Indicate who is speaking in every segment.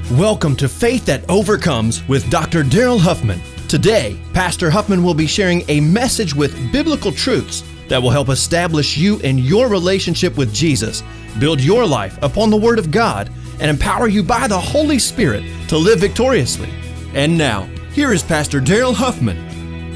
Speaker 1: Welcome to Faith That Overcomes with Dr. Daryl Huffman. Today, Pastor Huffman will be sharing a message with biblical truths that will help establish you in your relationship with Jesus, build your life upon the Word of God, and empower you by the Holy Spirit to live victoriously. And now, here is Pastor Daryl Huffman.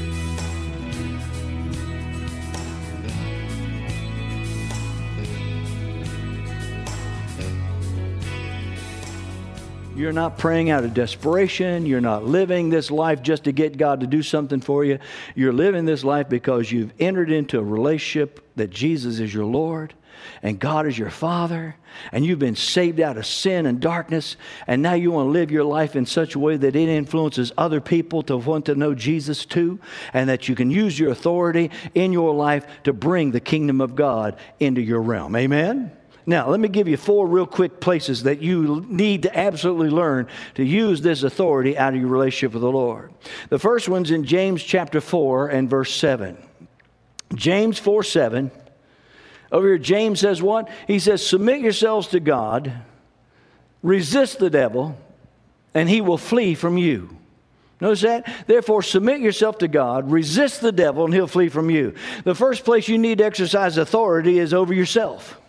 Speaker 2: You're not praying out of desperation. You're not living this life just to get God to do something for you. You're living this life because you've entered into a relationship that Jesus is your Lord and God is your Father, and you've been saved out of sin and darkness, and now you want to live your life in such a way that it influences other people to want to know Jesus too, and that you can use your authority in your life to bring the kingdom of God into your realm. Amen? Now, let me give you 4 real quick places that you need to absolutely learn to use this authority out of your relationship with the Lord. The first one's in James chapter 4 and verse 7. James 4:7. Over here, James says what? He says, submit yourselves to God, resist the devil, and he will flee from you. Notice that? Therefore, submit yourself to God, resist the devil, and he'll flee from you. The first place you need to exercise authority is over yourself.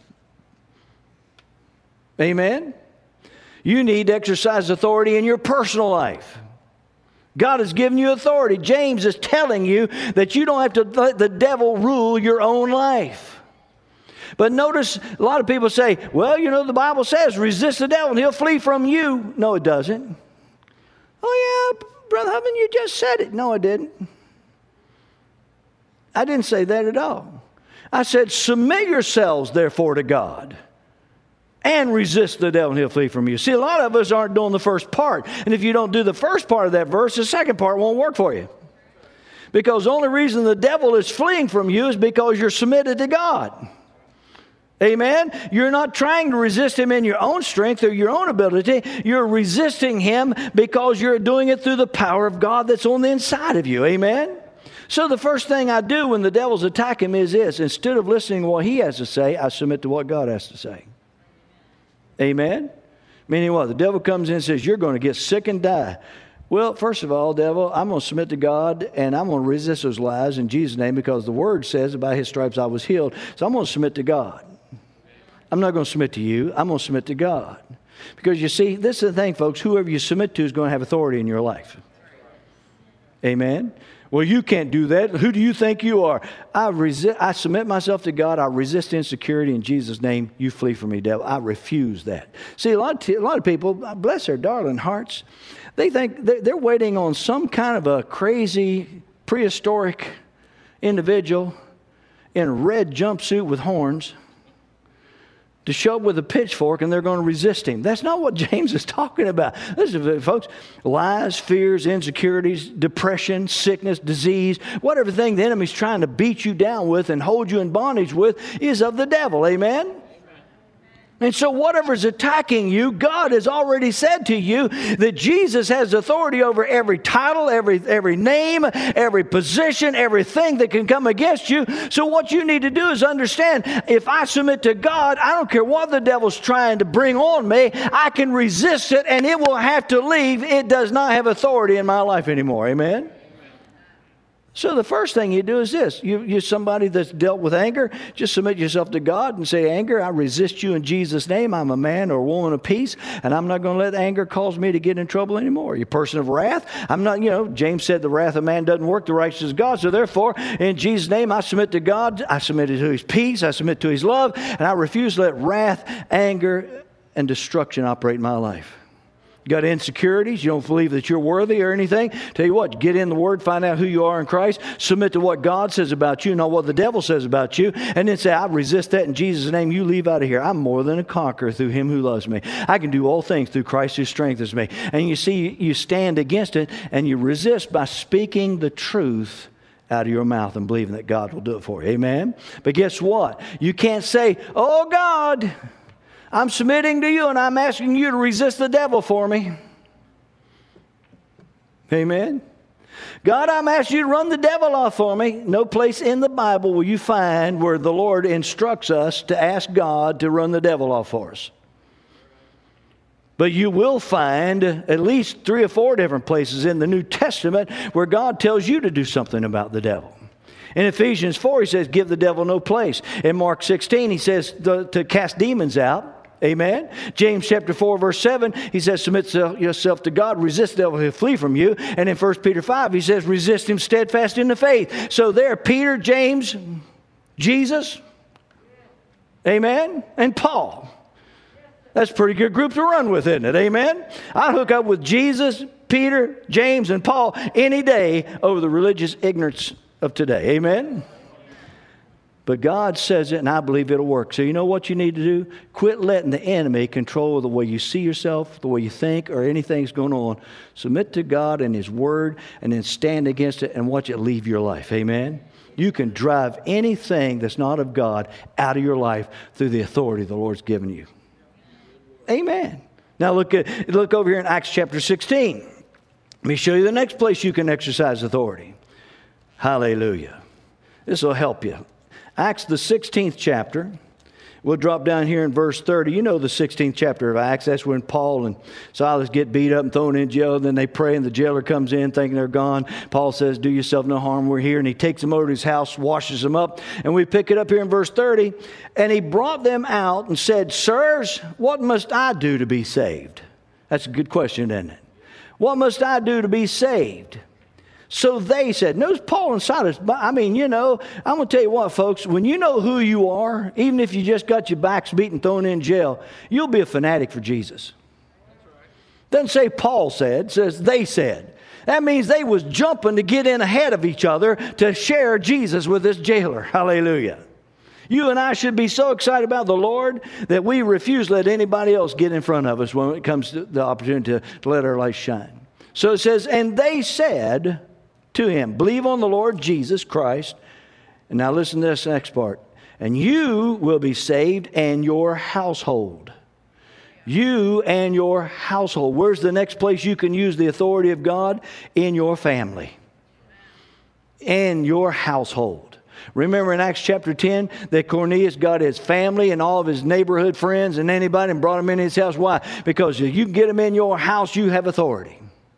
Speaker 2: Amen? You need to exercise authority in your personal life. God has given you authority. James is telling you that you don't have to let the devil rule your own life. But notice, a lot of people say, well, you know, the Bible says, resist the devil and he'll flee from you. No, it doesn't. Oh, yeah, Brother Huffman, you just said it. No, I didn't. I didn't say that at all. I said, submit yourselves, therefore, to God. And resist the devil and he'll flee from you. See, a lot of us aren't doing the first part. And if you don't do the first part of that verse, the second part won't work for you. Because the only reason the devil is fleeing from you is because you're submitted to God. Amen? You're not trying to resist him in your own strength or your own ability. You're resisting him because you're doing it through the power of God that's on the inside of you. Amen? So the first thing I do when the devil's attacking me is this. Instead of listening to what he has to say, I submit to what God has to say. Amen? Meaning what? The devil comes in and says, you're going to get sick and die. Well, first of all, devil, I'm going to submit to God and I'm going to resist those lies in Jesus' name because the Word says by His stripes I was healed. So I'm going to submit to God. I'm not going to submit to you. I'm going to submit to God. Because you see, this is the thing, folks. Whoever you submit to is going to have authority in your life. Amen? Well, you can't do that. Who do you think you are? I submit myself to God. I resist insecurity in Jesus' name. You flee from me, devil. I refuse that. See, a lot of people, bless their darling hearts, they think they're waiting on some kind of a crazy prehistoric individual in a red jumpsuit with horns to show up with a pitchfork and they're going to resist him. That's not what James is talking about. Listen, folks, lies, fears, insecurities, depression, sickness, disease, whatever thing the enemy's trying to beat you down with and hold you in bondage with is of the devil. Amen? And so whatever's attacking you, God has already said to you that Jesus has authority over every title, every name, every position, everything that can come against you. So what you need to do is understand, if I submit to God, I don't care what the devil's trying to bring on me, I can resist it and it will have to leave. It does not have authority in my life anymore. Amen? So the first thing you do is this. You're somebody that's dealt with anger. Just submit yourself to God and say, anger, I resist you in Jesus' name. I'm a man or a woman of peace, and I'm not going to let anger cause me to get in trouble anymore. You're a person of wrath. I'm not, James said the wrath of man doesn't work the righteousness of God. So therefore, in Jesus' name, I submit to God. I submit to His peace. I submit to His love. And I refuse to let wrath, anger, and destruction operate in my life. You got insecurities, you don't believe that you're worthy or anything. Tell you what, get in the Word, find out who you are in Christ, submit to what God says about you, not what the devil says about you, and then say, I resist that in Jesus' name, you leave out of here. I'm more than a conqueror through Him who loves me. I can do all things through Christ who strengthens me. And you see, you stand against it and you resist by speaking the truth out of your mouth and believing that God will do it for you. Amen? But guess what? You can't say, oh God, I'm submitting to you and I'm asking you to resist the devil for me. Amen? God, I'm asking you to run the devil off for me. No place in the Bible will you find where the Lord instructs us to ask God to run the devil off for us. But you will find at least 3 or 4 different places in the New Testament where God tells you to do something about the devil. In Ephesians 4, he says, give the devil no place. In Mark 16, he says to cast demons out. Amen. James chapter 4, verse 7, he says, submit yourself to God, resist the devil, he'll flee from you. And in 1 Peter 5, he says, resist him steadfast in the faith. So there, Peter, James, Jesus, amen, and Paul. That's a pretty good group to run with, isn't it? Amen. I'd hook up with Jesus, Peter, James, and Paul any day over the religious ignorance of today. Amen. But God says it, and I believe it'll work. So you know what you need to do? Quit letting the enemy control the way you see yourself, the way you think, or anything's going on. Submit to God and His Word, and then stand against it and watch it leave your life. Amen? You can drive anything that's not of God out of your life through the authority the Lord's given you. Amen. Now look over here in Acts chapter 16. Let me show you the next place you can exercise authority. Hallelujah. This will help you. Acts, the 16th chapter. We'll drop down here in verse 30. You know the 16th chapter of Acts. That's when Paul and Silas get beat up and thrown in jail. Then they pray and the jailer comes in thinking they're gone. Paul says, do yourself no harm, we're here. And he takes them over to his house, washes them up. And we pick it up here in verse 30. And he brought them out and said, sirs, what must I do to be saved? That's a good question, isn't it? What must I do to be saved? So they said, notice Paul and Silas, I mean, you know, I'm going to tell you what, folks, when you know who you are, even if you just got your backs beaten, thrown in jail, you'll be a fanatic for Jesus. Doesn't say Paul said, it says they said. That means they was jumping to get in ahead of each other to share Jesus with this jailer. Hallelujah. You and I should be so excited about the Lord that we refuse to let anybody else get in front of us when it comes to the opportunity to let our light shine. So it says, and they said to him, believe on the Lord Jesus Christ. And now listen to this next part. And you will be saved and your household. You and your household. Where's the next place you can use the authority of God? In your family. In your household. Remember in Acts chapter 10 that Cornelius got his family and all of his neighborhood friends and anybody and brought them in his house. Why? Because if you can get them in your house, you have authority.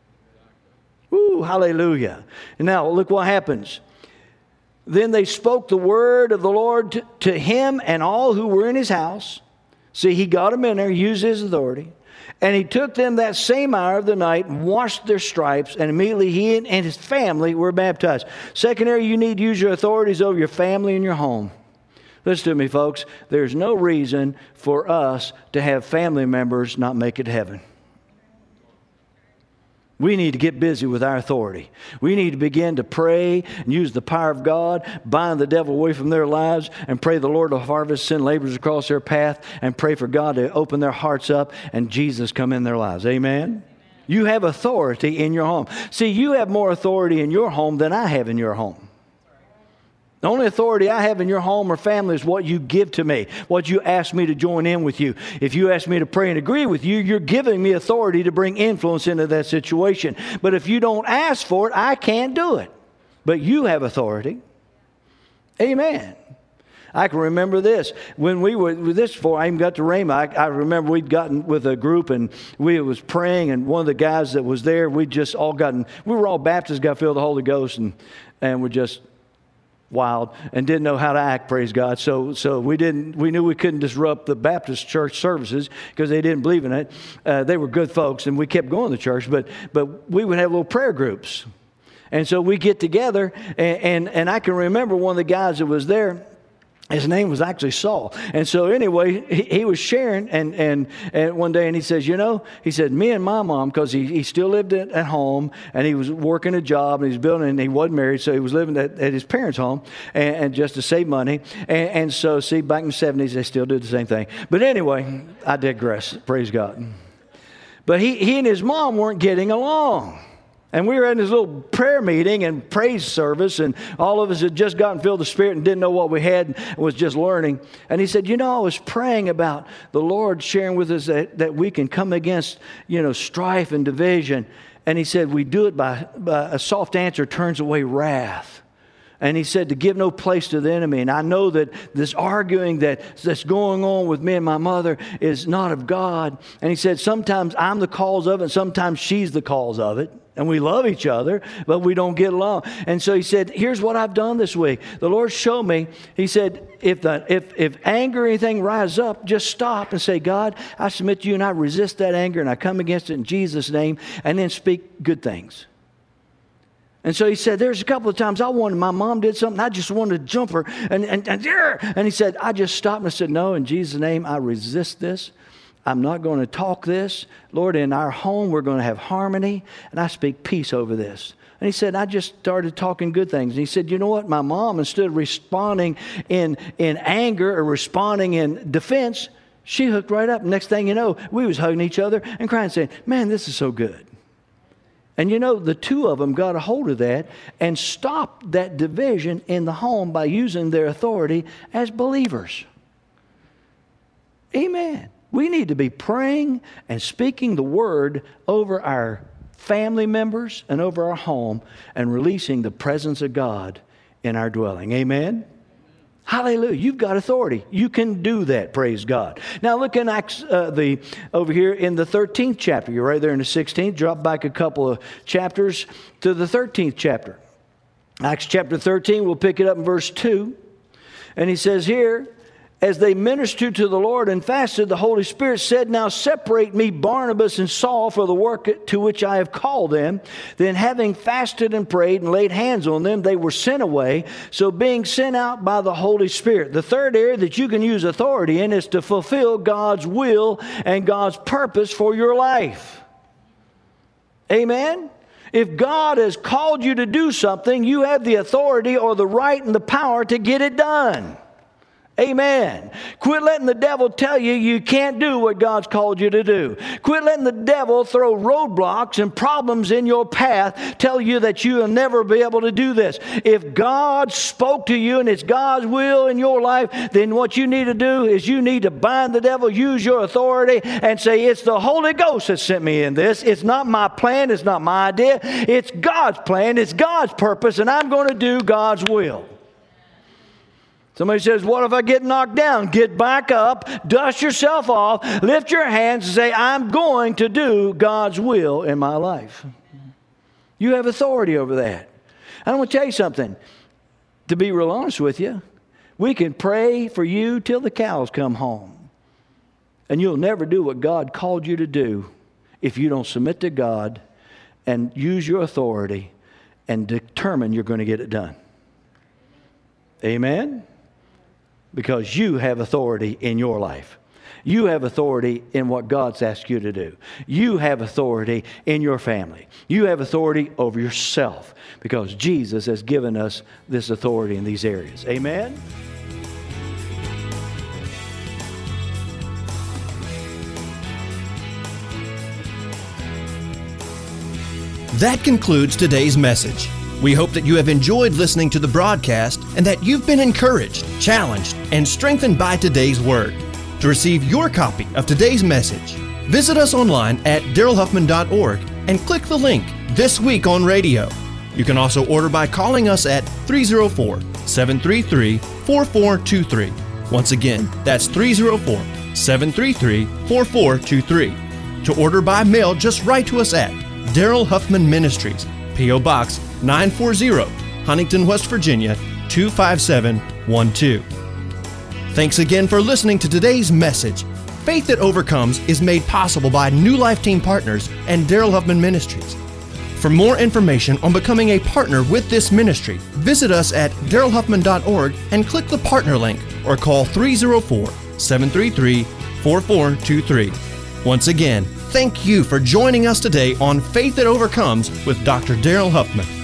Speaker 2: Ooh, hallelujah. And now look what happens. Then they spoke the word of the Lord to him and all who were in his house. See, he got them in there, used his authority. And he took them that same hour of the night and washed their stripes. And immediately he and his family were baptized. Secondary, you need to use your authorities over your family and your home. Listen to me, folks. There's no reason for us to have family members not make it to heaven. We need to get busy with our authority. We need to begin to pray and use the power of God, bind the devil away from their lives, and pray the Lord of harvest send laborers across their path, and pray for God to open their hearts up and Jesus come in their lives. Amen? You have authority in your home. See, you have more authority in your home than I have in your home. The only authority I have in your home or family is what you give to me, what you ask me to join in with you. If you ask me to pray and agree with you, you're giving me authority to bring influence into that situation. But if you don't ask for it, I can't do it. But you have authority. Amen. I can remember this. When we were with this before I even got to Rhema, I remember we'd gotten with a group and we was praying, and one of the guys that was there, we were all Baptists, got filled with the Holy Ghost, and we're just wild and didn't know how to act, praise God. So we knew we couldn't disrupt the Baptist church services because they didn't believe in it. They were good folks and we kept going to church, but we would have little prayer groups. And so we get together and I can remember one of the guys that was there. His name was actually Saul. And so anyway, he was sharing and one day, and he says, he said, me and my mom, because he still lived at home, and he was working a job, and he was building, and he wasn't married, so he was living at his parents' home, and just to save money. And so, see, back in the 70s, they still did the same thing. But anyway, I digress. Praise God. But he and his mom weren't getting along. And we were in this little prayer meeting and praise service, and all of us had just gotten filled with the Spirit and didn't know what we had and was just learning. And he said, I was praying about the Lord sharing with us that we can come against, strife and division. And he said, we do it by a soft answer turns away wrath. And he said to give no place to the enemy. And I know that this arguing that's going on with me and my mother is not of God. And he said sometimes I'm the cause of it, and sometimes she's the cause of it. And we love each other, but we don't get along. And so he said, here's what I've done this week. The Lord showed me, he said, if anger or anything rises up, just stop and say, God, I submit to you and I resist that anger and I come against it in Jesus' name, and then speak good things. And so he said, there's a couple of times my mom did something, I just wanted to jump her. And he said, I just stopped and I said, no, in Jesus' name, I resist this. I'm not going to talk this. Lord, in our home, we're going to have harmony. And I speak peace over this. And he said, I just started talking good things. And he said, you know what? My mom, instead of responding in anger or responding in defense, she hooked right up. Next thing you know, we was hugging each other and crying, saying, man, this is so good. And you know, the two of them got a hold of that and stopped that division in the home by using their authority as believers. Amen. We need to be praying and speaking the word over our family members and over our home and releasing the presence of God in our dwelling. Amen. Hallelujah. You've got authority. You can do that. Praise God. Now look in Acts, over here in the 13th chapter. You're right there in the 16th. Drop back a couple of chapters to the 13th chapter. Acts chapter 13, we'll pick it up in verse 2. And he says here, as they ministered to the Lord and fasted, the Holy Spirit said, now separate me, Barnabas and Saul, for the work to which I have called them. Then having fasted and prayed and laid hands on them, they were sent away. So being sent out by the Holy Spirit. The third area that you can use authority in is to fulfill God's will and God's purpose for your life. Amen? If God has called you to do something, you have the authority or the right and the power to get it done. Amen. Quit letting the devil tell you you can't do what God's called you to do. Quit letting the devil throw roadblocks and problems in your path, tell you that you'll never be able to do this. If God spoke to you and it's God's will in your life, then what you need to do is you need to bind the devil, use your authority, and say, it's the Holy Ghost that sent me in this. It's not my plan. It's not my idea. It's God's plan. It's God's purpose, and I'm going to do God's will. Somebody says, what if I get knocked down? Get back up, dust yourself off, lift your hands and say, I'm going to do God's will in my life. You have authority over that. I want to tell you something. To be real honest with you, we can pray for you till the cows come home. And you'll never do what God called you to do if you don't submit to God and use your authority and determine you're going to get it done. Amen? Because you have authority in your life. You have authority in what God's asked you to do. You have authority in your family. You have authority over yourself because Jesus has given us this authority in these areas. Amen?
Speaker 1: That concludes today's message. We hope that you have enjoyed listening to the broadcast and that you've been encouraged, challenged, and strengthened by today's word. To receive your copy of today's message, visit us online at darylhuffman.org and click the link This Week on Radio. You can also order by calling us at 304-733-4423. Once again, that's 304-733-4423. To order by mail, just write to us at Daryl Huffman Ministries, P.O. Box 940, Huntington, West Virginia, 25712. Thanks again for listening to today's message. Faith That Overcomes is made possible by New Life Team Partners and Daryl Huffman Ministries. For more information on becoming a partner with this ministry, visit us at darylhuffman.org and click the partner link or call 304-733-4423. Once again, thank you for joining us today on Faith That Overcomes with Dr. Daryl Huffman.